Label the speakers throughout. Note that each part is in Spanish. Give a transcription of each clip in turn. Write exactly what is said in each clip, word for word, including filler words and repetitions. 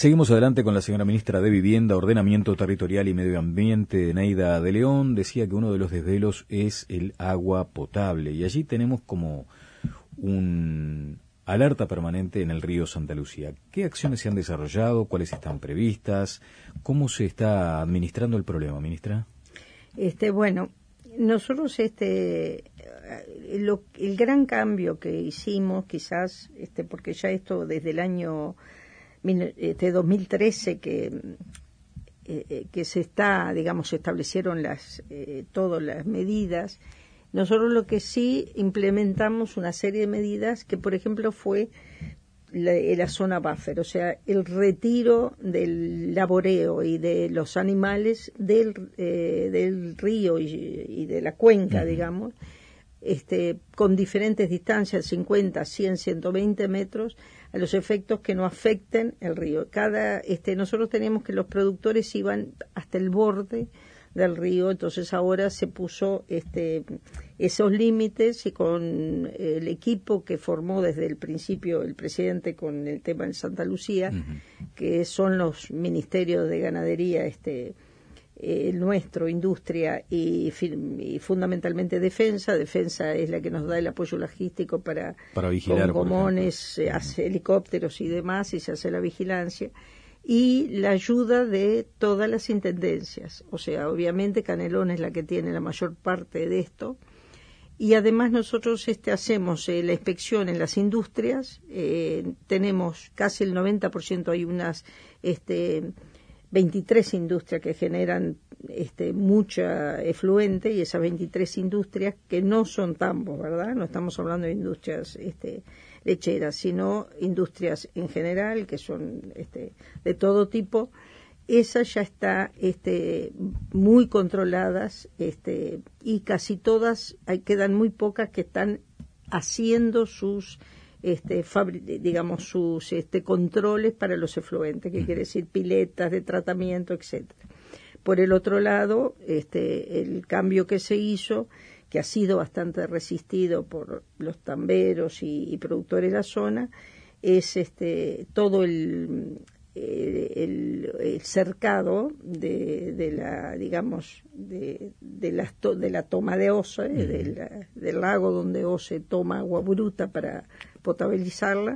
Speaker 1: Seguimos adelante con la señora ministra de Vivienda, Ordenamiento Territorial y Medio Ambiente, Neida de León. Decía que uno de los desvelos es el agua potable y allí tenemos como un alerta permanente en el río Santa Lucía. ¿Qué acciones se han desarrollado? ¿Cuáles están previstas? ¿Cómo se está administrando el problema, ministra?
Speaker 2: Este, bueno, nosotros este lo, el gran cambio que hicimos, quizás, este, porque ya esto desde el año este, dos mil trece que eh, que se está, digamos, se establecieron las eh, todas las medidas. Nosotros lo que sí implementamos una serie de medidas que, por ejemplo, fue la, la zona buffer, o sea, el retiro del laboreo y de los animales del, eh, del río y, y de la cuenca, uh-huh. digamos, este, con diferentes distancias, cincuenta, cien, ciento veinte metros, a los efectos que no afecten el río. Cada, este, nosotros teníamos que los productores iban hasta el borde del río, entonces ahora se puso este esos límites y con el equipo que formó desde el principio el presidente con el tema de Santa Lucía, uh-huh. que son los ministerios de ganadería, este eh, nuestro, industria y, y fundamentalmente defensa. Defensa es la que nos da el apoyo logístico para,
Speaker 1: para vigilar,
Speaker 2: con gomones, uh-huh. hace helicópteros y demás, y se hace la vigilancia. Y la ayuda de todas las intendencias, o sea, obviamente Canelones es la que tiene la mayor parte de esto, y además nosotros este hacemos eh, la inspección en las industrias, eh, tenemos casi el noventa por ciento, hay unas este, veintitrés industrias que generan este, mucha efluente, y esas veintitrés industrias que no son tambos, ¿verdad? No estamos hablando de industrias este, lecheras, sino industrias en general, que son este, de todo tipo. Esas ya están este, muy controladas este, y casi todas, hay, quedan muy pocas que están haciendo sus este, fabri- digamos sus este, controles para los efluentes, que quiere decir piletas de tratamiento, etcétera. Por el otro lado, este, el cambio que se hizo, que ha sido bastante resistido por los tamberos y, y productores de la zona, es este todo el, el, el cercado de, de la, digamos, de, de, la, de la toma de Ose, uh-huh. de la, del lago donde Ose toma agua bruta para potabilizarla,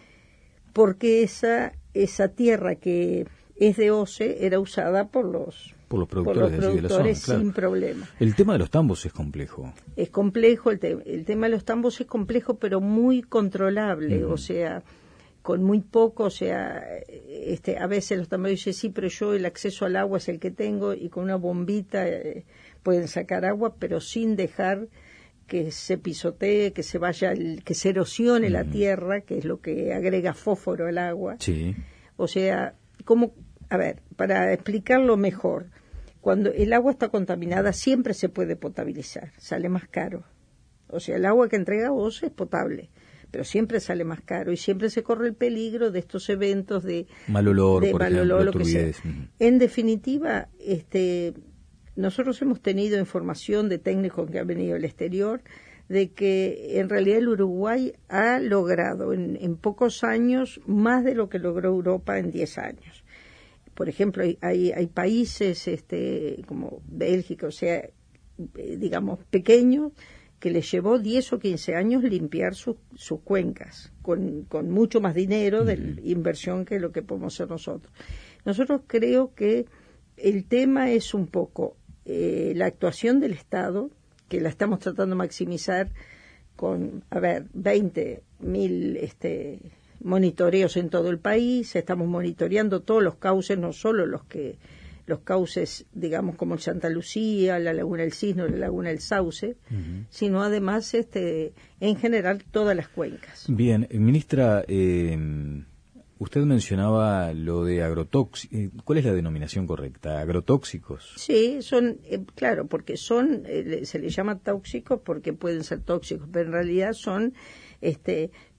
Speaker 2: porque esa, esa tierra que es de Ose era usada por los
Speaker 1: por los productores,
Speaker 2: por los
Speaker 1: de,
Speaker 2: productores
Speaker 1: de la zona,
Speaker 2: sin
Speaker 1: claro.
Speaker 2: problema.
Speaker 1: El tema de los tambos es complejo.
Speaker 2: Es complejo, el, te, el tema de los tambos es complejo, pero muy controlable, uh-huh. o sea, con muy poco, o sea, este, a veces los tamberos dicen, sí, pero yo el acceso al agua es el que tengo, y con una bombita eh, pueden sacar agua, pero sin dejar que se pisotee, que se vaya, el, que se erosione uh-huh. la tierra, que es lo que agrega fósforo al agua.
Speaker 1: Sí.
Speaker 2: O sea, como, a ver, para explicarlo mejor, cuando el agua está contaminada siempre se puede potabilizar, sale más caro. O sea, el agua que entrega Ose es potable, pero siempre sale más caro y siempre se corre el peligro de estos eventos de
Speaker 1: mal olor,
Speaker 2: de
Speaker 1: por
Speaker 2: mal
Speaker 1: ejemplo,
Speaker 2: olor, lo que sea.
Speaker 1: Uh-huh.
Speaker 2: En definitiva, este, nosotros hemos tenido información de técnicos que han venido del exterior de que en realidad el Uruguay ha logrado en, en pocos años más de lo que logró Europa en diez años. Por ejemplo, hay, hay, hay países este, como Bélgica, o sea, eh, digamos, pequeños, que les llevó diez o quince años limpiar sus, sus cuencas, con, con mucho más dinero de uh-huh. inversión que lo que podemos hacer nosotros. Nosotros creo que el tema es un poco eh, la actuación del Estado, que la estamos tratando de maximizar con, a ver, veinte mil este, monitoreos en todo el país. Estamos monitoreando todos los cauces, no solo los que los cauces, digamos, como el Santa Lucía, la Laguna del Cisne, la Laguna del Sauce, uh-huh. sino además, este, en general, todas las cuencas.
Speaker 1: Bien, ministra, eh, usted mencionaba lo de agrotóxicos. ¿Cuál es la denominación correcta? ¿Agrotóxicos?
Speaker 2: Sí, son, eh, claro, porque son, eh, se les llama tóxicos porque pueden ser tóxicos, pero en realidad son, este,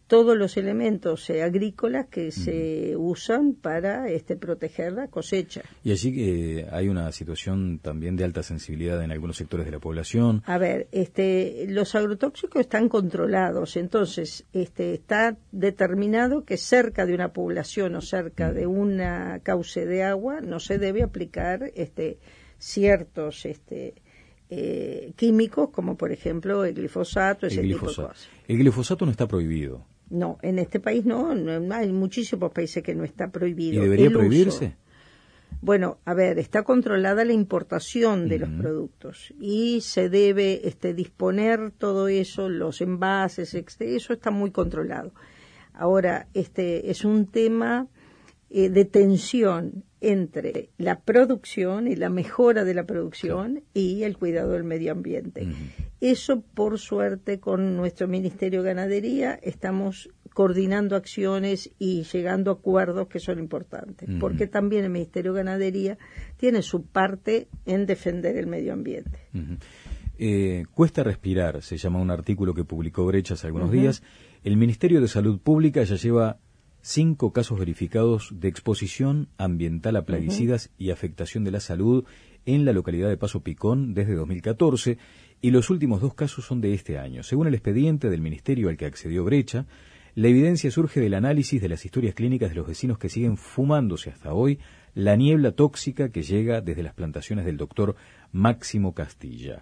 Speaker 2: todos los elementos eh, agrícolas que se usan para este, proteger la cosecha.
Speaker 1: Y allí eh, hay una situación también de alta sensibilidad en algunos sectores de la población.
Speaker 2: A ver, este, los agrotóxicos están controlados, entonces este, está determinado que cerca de una población o cerca de una cauce de agua no se debe aplicar este, ciertos este, eh, químicos, como por ejemplo el glifosato, ese
Speaker 1: el
Speaker 2: tipo
Speaker 1: glifosato.
Speaker 2: de cosas.
Speaker 1: El glifosato no está prohibido.
Speaker 2: No, en este país no, no, hay muchísimos países que no está prohibido.
Speaker 1: ¿Y debería
Speaker 2: el
Speaker 1: prohibirse?
Speaker 2: Uso. Bueno, a ver, está controlada la importación de uh-huh. los productos y se debe este, disponer todo eso, los envases, este, eso está muy controlado. Ahora, este es un tema eh, de tensión entre la producción y la mejora de la producción sí. y el cuidado del medio ambiente. Uh-huh. Eso, por suerte, con nuestro Ministerio de Ganadería estamos coordinando acciones y llegando a acuerdos que son importantes, uh-huh. porque también el Ministerio de Ganadería tiene su parte en defender el medio ambiente.
Speaker 1: Uh-huh. Eh, Cuesta respirar, se llama un artículo que publicó Brecha hace algunos uh-huh. días. El Ministerio de Salud Pública ya lleva cinco casos verificados de exposición ambiental a plaguicidas uh-huh. y afectación de la salud en la localidad de Paso Picón desde dos mil catorce, y los últimos dos casos son de este año. Según el expediente del Ministerio al que accedió Brecha, la evidencia surge del análisis de las historias clínicas de los vecinos que siguen fumándose hasta hoy la niebla tóxica que llega desde las plantaciones del doctor Máximo Castilla.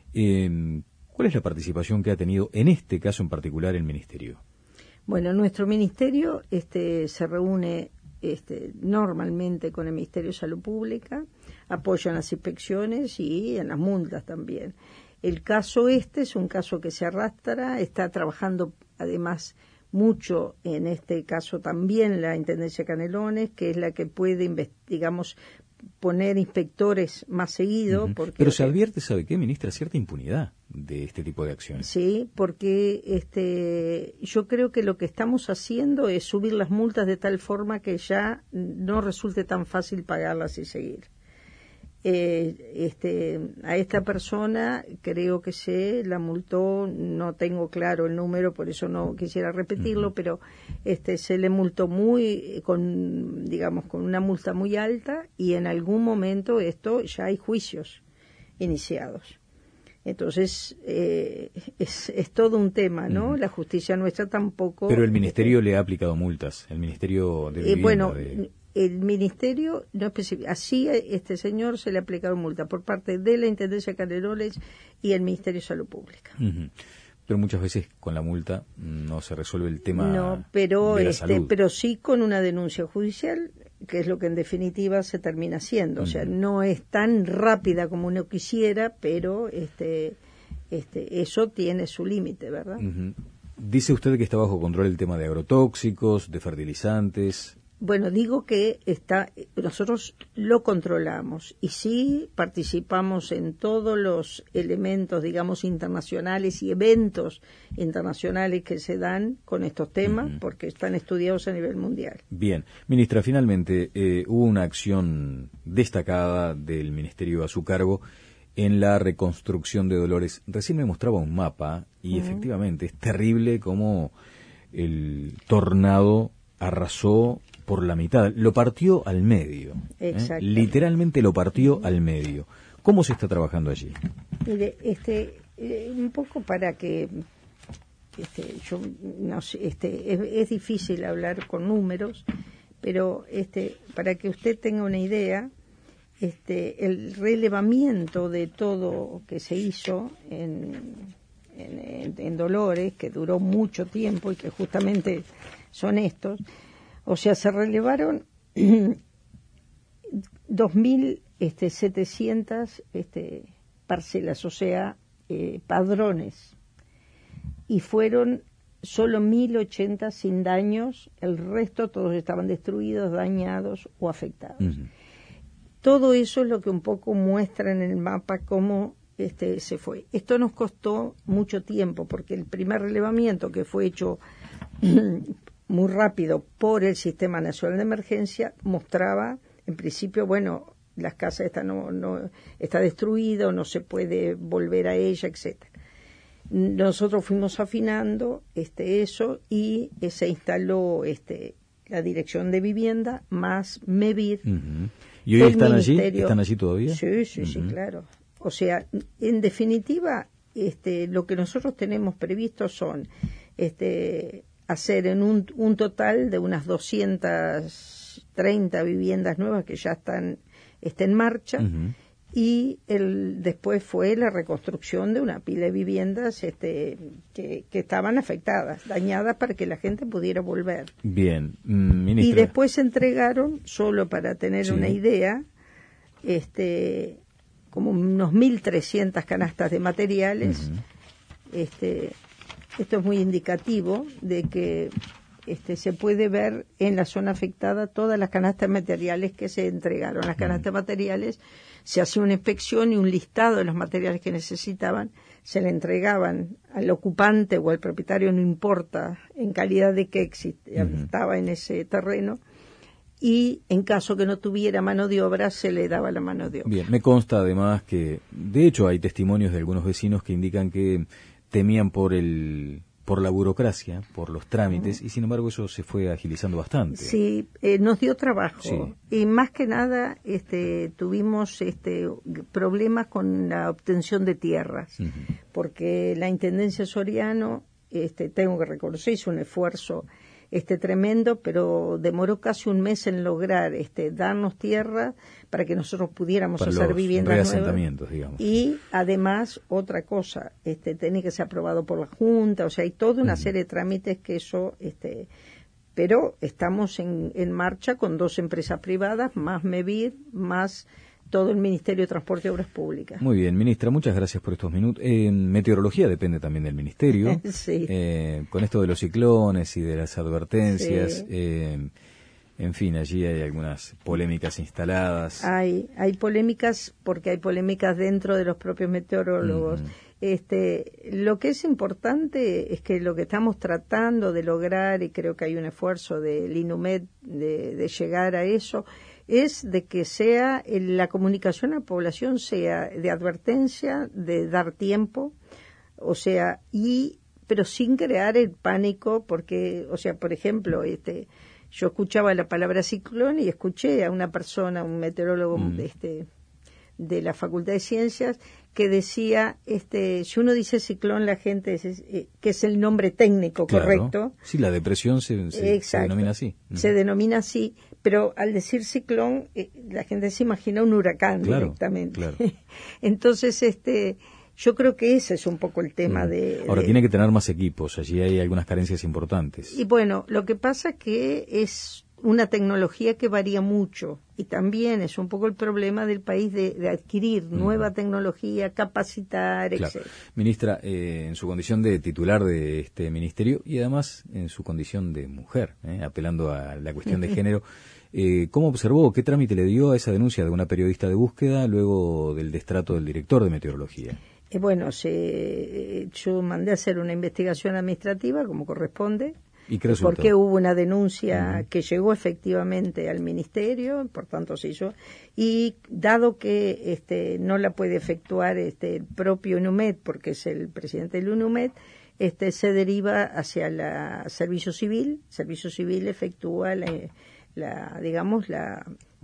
Speaker 1: Eh, ¿Cuál es la participación que ha tenido en este caso en particular el Ministerio?
Speaker 2: Bueno, nuestro Ministerio este, se reúne este, normalmente con el Ministerio de Salud Pública, apoya en las inspecciones y en las multas también. El caso este es un caso que se arrastra, está trabajando además mucho en este caso también la Intendencia Canelones, que es la que puede, digamos, poner inspectores más seguido.
Speaker 1: Uh-huh.
Speaker 2: Porque
Speaker 1: Pero se advierte, ¿sabe qué, ministra? Cierta impunidad de este tipo de acciones.
Speaker 2: Sí, porque este, yo creo que lo que estamos haciendo es subir las multas de tal forma que ya no resulte tan fácil pagarlas y seguir. Eh, este, a esta persona creo que se la multó, no tengo claro el número, por eso no quisiera repetirlo, uh-huh. pero este, se le multó muy, con, digamos, con una multa muy alta, y en algún momento esto ya hay juicios iniciados. Entonces, eh, es, es todo un tema, ¿no? Uh-huh. La justicia nuestra tampoco...
Speaker 1: Pero el Ministerio le ha aplicado multas, el Ministerio de Vivienda...
Speaker 2: Eh, bueno,
Speaker 1: de...
Speaker 2: el Ministerio no especifica. Así a este señor se le ha aplicado multa por parte de la Intendencia de Canelones y el Ministerio de Salud Pública.
Speaker 1: Uh-huh. Pero muchas veces con la multa no se resuelve el tema
Speaker 2: no, pero
Speaker 1: de la
Speaker 2: este,
Speaker 1: salud.
Speaker 2: pero sí con una denuncia judicial, que es lo que en definitiva se termina haciendo. Uh-huh. O sea, no es tan rápida como uno quisiera, pero este, este, eso tiene su límite, ¿verdad?
Speaker 1: Uh-huh. Dice usted que está bajo control el tema de agrotóxicos, de fertilizantes.
Speaker 2: Bueno, digo que está, nosotros lo controlamos y sí participamos en todos los elementos, digamos, internacionales y eventos internacionales que se dan con estos temas, uh-huh. porque están estudiados a nivel mundial.
Speaker 1: Bien. Ministra, finalmente eh, hubo una acción destacada del Ministerio a su cargo en la reconstrucción de Dolores. Recién me mostraba un mapa y uh-huh. efectivamente es terrible cómo el tornado arrasó por la mitad, lo partió al medio, ¿eh? Literalmente lo partió al medio. ¿Cómo se está trabajando allí?
Speaker 2: Mire, este, eh, un poco para que, este, yo no sé, este, es, es difícil hablar con números, pero este, para que usted tenga una idea, este, el relevamiento de todo que se hizo en, en, en, en Dolores, que duró mucho tiempo y que justamente son estos. O sea, se relevaron dos mil setecientas este, parcelas, o sea, eh, padrones, y fueron solo mil ochenta sin daños, el resto todos estaban destruidos, dañados o afectados. Uh-huh. Todo eso es lo que un poco muestra en el mapa cómo este, se fue. Esto nos costó mucho tiempo, porque el primer relevamiento que fue hecho muy rápido por el Sistema Nacional de Emergencia mostraba, en principio, bueno, las casas están no, no está destruida, no se puede volver a ella, etcétera. nosotros fuimos afinando este eso y eh, se instaló este la Dirección de Vivienda más MEVIR.
Speaker 1: Uh-huh. ¿Y hoy están allí? ¿Están allí todavía?
Speaker 2: Sí, sí, uh-huh. sí, claro. O sea, en definitiva, este, lo que nosotros tenemos previsto son este, hacer en un, un total de unas doscientas treinta viviendas nuevas que ya están, están en marcha. Uh-huh. Y el, después fue la reconstrucción de una pila de viviendas este, que, que estaban afectadas, dañadas para que la gente pudiera volver.
Speaker 1: Bien, mm, ministra.
Speaker 2: Y después se entregaron, solo para tener sí. una idea, este, como unos mil trescientas canastas de materiales. Uh-huh. este, esto es muy indicativo de que este, se puede ver en la zona afectada todas las canastas de materiales que se entregaron. Las canastas de uh-huh. materiales, se hacía una inspección y un listado de los materiales que necesitaban, se le entregaban al ocupante o al propietario, no importa en calidad de qué existe, uh-huh. estaba en ese terreno, y en caso que no tuviera mano de obra, se le daba la mano de obra.
Speaker 1: Bien, me consta además que, de hecho, hay testimonios de algunos vecinos que indican que temían por el... por la burocracia, por los trámites, uh-huh. y sin embargo eso se fue agilizando bastante.
Speaker 2: Sí, eh, nos dio trabajo.
Speaker 1: Sí.
Speaker 2: Y más que nada este, tuvimos este, problemas con la obtención de tierras, uh-huh. porque la Intendencia Soriano, este, tengo que reconocer, hizo un esfuerzo este tremendo, pero demoró casi un mes en lograr este, darnos tierra para que nosotros pudiéramos
Speaker 1: para
Speaker 2: hacer
Speaker 1: los
Speaker 2: viviendas
Speaker 1: reasentamientos,
Speaker 2: nuevas.
Speaker 1: Digamos.
Speaker 2: Y además, otra cosa, este, tiene que ser aprobado por la Junta, o sea, hay toda una uh-huh. serie de trámites que eso... este pero estamos en, en marcha con dos empresas privadas, más MEVIR, más todo el Ministerio de Transporte y Obras Públicas.
Speaker 1: Muy bien, ministra, muchas gracias por estos minutos. Eh, meteorología depende también del Ministerio.
Speaker 2: Sí.
Speaker 1: Eh, con esto de los ciclones y de las advertencias,
Speaker 2: Sí.
Speaker 1: eh, en fin, allí hay algunas polémicas instaladas.
Speaker 2: Hay, hay polémicas porque hay polémicas dentro de los propios meteorólogos. Uh-huh. Este, lo que es importante es que lo que estamos tratando de lograr, y creo que hay un esfuerzo del INUMED de, de llegar a eso, es de que sea la comunicación a la población sea de advertencia, de dar tiempo, o sea, y pero sin crear el pánico, porque, o sea, por ejemplo, este, yo escuchaba la palabra ciclón y escuché a una persona, un meteorólogo mm. este, de la Facultad de Ciencias, que decía, este, si uno dice ciclón, la gente dice eh, que es el nombre técnico, claro. correcto.
Speaker 1: Sí, la depresión se, se, se denomina así.
Speaker 2: Se uh-huh. denomina así, pero al decir ciclón, eh, la gente se imagina un huracán
Speaker 1: claro,
Speaker 2: directamente.
Speaker 1: Claro.
Speaker 2: Entonces, este, yo creo que ese es un poco el tema uh-huh. de...
Speaker 1: Ahora,
Speaker 2: de,
Speaker 1: tiene que tener más equipos, allí hay algunas carencias importantes.
Speaker 2: Y bueno, lo que pasa que es una tecnología que varía mucho y también es un poco el problema del país de, de adquirir uh-huh. nueva tecnología, capacitar,
Speaker 1: claro.
Speaker 2: etcétera.
Speaker 1: Ministra, eh, en su condición de titular de este ministerio y además en su condición de mujer, eh, apelando a la cuestión de género, eh, ¿cómo observó, qué trámite le dio a esa denuncia de una periodista de búsqueda luego del destrato del director de meteorología?
Speaker 2: Eh, bueno, se, yo mandé a hacer una investigación administrativa como corresponde.
Speaker 1: ¿Y qué resultó?
Speaker 2: Porque hubo una denuncia uh-huh. que llegó efectivamente al ministerio, por tanto se hizo, y dado que este, no la puede efectuar este, el propio INUMED, porque es el presidente del INUMED, este, se deriva hacia la Servicio Civil. Servicio Civil efectúa la, la digamos, la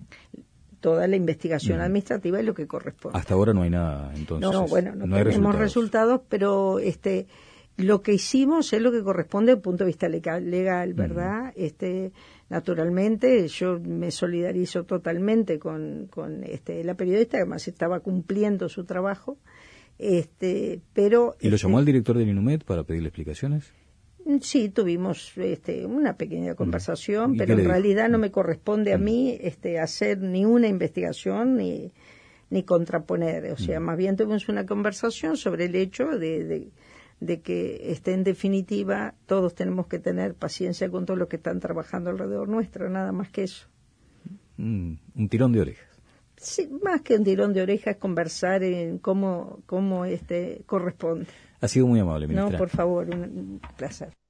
Speaker 2: toda la investigación uh-huh. administrativa y lo que corresponde.
Speaker 1: Hasta ahora no hay nada, entonces.
Speaker 2: No, bueno, no,
Speaker 1: no
Speaker 2: tenemos
Speaker 1: resultados. resultados,
Speaker 2: pero este lo que hicimos es lo que corresponde desde el punto de vista legal, legal ¿verdad? Uh-huh. Este, naturalmente, yo me solidarizo totalmente con, con este, la periodista, que además estaba cumpliendo su trabajo. Este, pero
Speaker 1: ¿Y lo
Speaker 2: este,
Speaker 1: llamó al director del INUMED para pedirle explicaciones?
Speaker 2: Sí, tuvimos este, una pequeña conversación,
Speaker 1: uh-huh.
Speaker 2: pero en realidad no me corresponde a mí este, hacer ni una investigación ni, ni contraponer. O sea, uh-huh. más bien tuvimos una conversación sobre el hecho de... de de que este, en definitiva todos tenemos que tener paciencia con todos los que están trabajando alrededor nuestro, nada más que eso.
Speaker 1: Mm, un tirón de orejas.
Speaker 2: Sí, más que un tirón de orejas, conversar en cómo, cómo este, corresponde.
Speaker 1: Ha sido muy amable, ministra.
Speaker 2: No, por favor, un, un placer.